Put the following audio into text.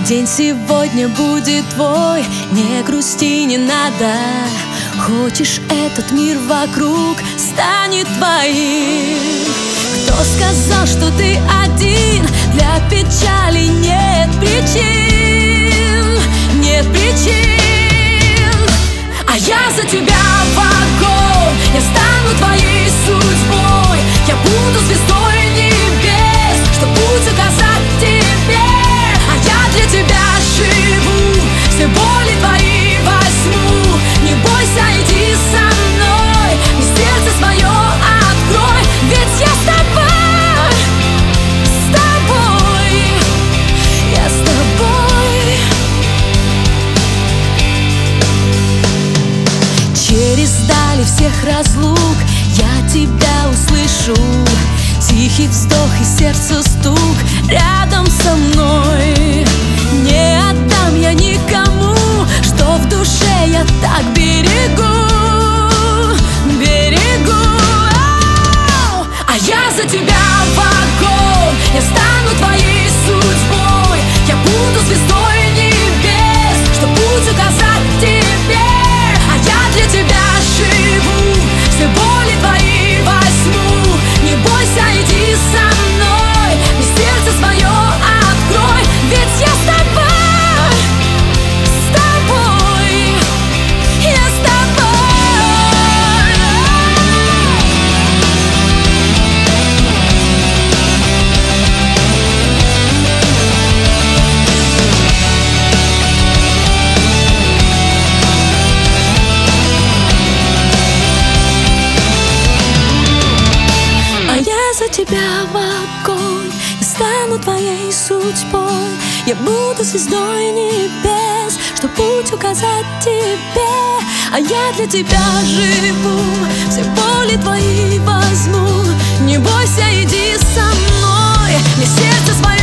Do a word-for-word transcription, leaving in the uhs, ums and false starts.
День сегодня будет твой, не грусти, не надо. Хочешь, этот мир вокруг станет твоим. Кто сказал, что ты один? Для печали нет причин, нет причин. А я за тебя в огонь, я стану твоей судьбой. Я буду звездой небес, что путь указать тебе. А я для тебя живу, все боли твои возьму. Не бойся, иди со мной, и сердце свое открой. Ведь я с тобой, с тобой, я с тобой. Через дали всех разлук я тебя услышу. Тихий вздох и сердцу стук рядом со мной. Не отдам я никому, что в душе я так берегу, берегу. А я за тебя в огонь, я стану твоей судьбой. Я буду звездой небес, что путь указать тебе. А я для тебя живу, все боли твои возьму. Не бойся, иди со мной, и сердце свое открой. Ведь я с тобой, с тобой, я с тобой. А я за тебя в огонь, я стану твоей судьбой. Я буду звездой небес, что путь указать тебе. А я для тебя живу, все боли твои возьму. Не бойся, иди со мной, мне сердце свое